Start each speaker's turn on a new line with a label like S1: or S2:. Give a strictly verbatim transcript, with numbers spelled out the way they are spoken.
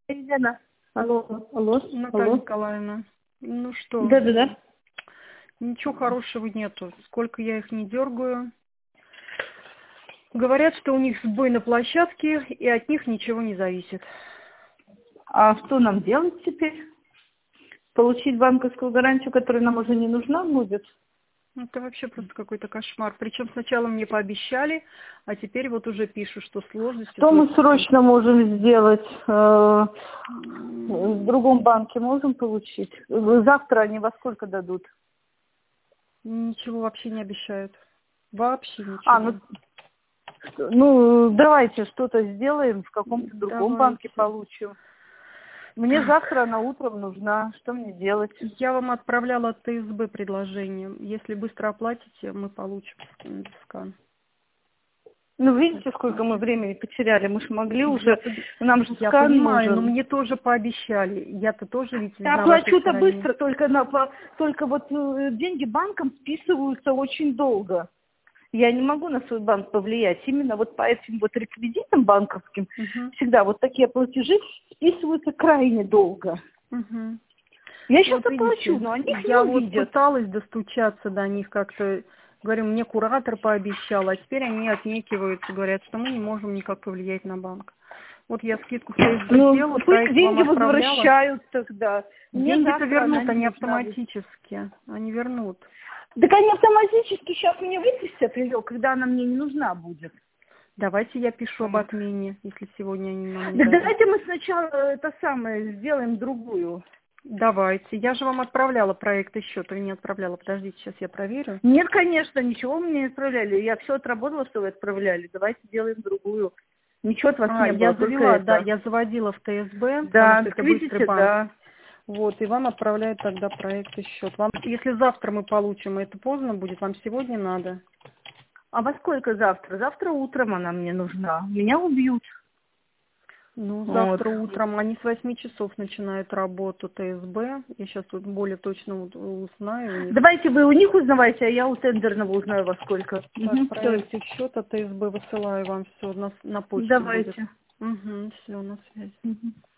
S1: Елена. Алло, алло,
S2: Наталья
S1: алло.
S2: Николаевна, ну что,
S1: Да-да-да.
S2: ничего хорошего нету. Сколько я их не дергаю. Говорят, что у них сбой на площадке, и от них ничего не зависит.
S1: А что нам делать теперь? Получить банковскую гарантию, которая нам уже не нужна будет?
S2: Это вообще просто какой-то кошмар. Причем сначала мне пообещали, а теперь вот уже пишут, что сложности...
S1: Что мы
S2: сложности.
S1: срочно можем сделать? Э, В другом банке можем получить? Завтра они во сколько дадут?
S2: Ничего вообще не обещают. Вообще ничего.
S1: А, ну, ну давайте что-то сделаем, в каком-то другом банке
S2: Давайте.
S1: получим. Мне завтра она утром нужна. Что мне делать?
S2: Я вам отправляла ТСБ предложение. Если быстро оплатите, мы получим скан.
S1: Ну, видите, сколько мы времени потеряли? Мы же могли уже...
S2: Я,
S1: Нам же
S2: я
S1: скан
S2: понимаю,
S1: нужен.
S2: но мне тоже пообещали. Я-то тоже ведь
S1: Я
S2: на вашей
S1: плачу-то
S2: стороне.
S1: быстро, только, на, по- только вот э, деньги банком списываются очень долго. Я не могу на свой банк повлиять. Именно вот по этим вот реквизитам банковским
S2: Угу.
S1: всегда вот такие платежи списываются крайне долго.
S2: Угу.
S1: Я сейчас
S2: Вот
S1: оплачу,
S2: видите,
S1: но они их не
S2: я вот
S1: увидят.
S2: пыталась достучаться до них как-то. Говорю, мне куратор пообещал, а теперь они отнекиваются, говорят, что мы не можем никак повлиять на банк. Вот я скидку в ТСБ
S1: Ну,
S2: сделала,
S1: пусть
S2: проект вам
S1: деньги
S2: отправляла.
S1: возвращают тогда. Мне
S2: Деньги-то
S1: завтра она
S2: вернут,
S1: не
S2: они
S1: нужна будет.
S2: автоматически. Они вернут.
S1: Так они автоматически сейчас мне выпустят ее, когда она мне не нужна будет.
S2: Давайте я пишу об
S1: Вот.
S2: отмене, если сегодня они нам не
S1: Так
S2: дадут.
S1: давайте мы сначала это самое сделаем другую.
S2: Давайте. Я же вам отправляла проект еще, то не отправляла. Подождите, сейчас я проверю.
S1: Нет, конечно, ничего мне не отправляли. Я все отработала, что вы отправляли. Давайте сделаем другую. Ничего от вас
S2: А,
S1: не
S2: я
S1: было, только
S2: завела, да,
S1: это.
S2: я заводила в ТСБ, потому
S1: Да,
S2: что
S1: так
S2: это быстрый
S1: видите,
S2: банк.
S1: да.
S2: Вот, и вам отправляют тогда проект и счет. Вам, если завтра мы получим, и это поздно будет, вам сегодня надо.
S1: А во сколько завтра? Завтра утром она мне нужна. Меня убьют.
S2: Ну,
S1: Вот.
S2: завтра утром они с восьми часов начинают работу ТСБ. Я сейчас тут более точно у- узнаю у них.
S1: Давайте вы у них узнавайте, а я у тендерного узнаю во сколько.
S2: Так,
S1: Угу,
S2: проект и счет от ТСБ высылаю вам все на, на почту будет.
S1: давайте.
S2: Угу, все, на связи.
S1: Угу.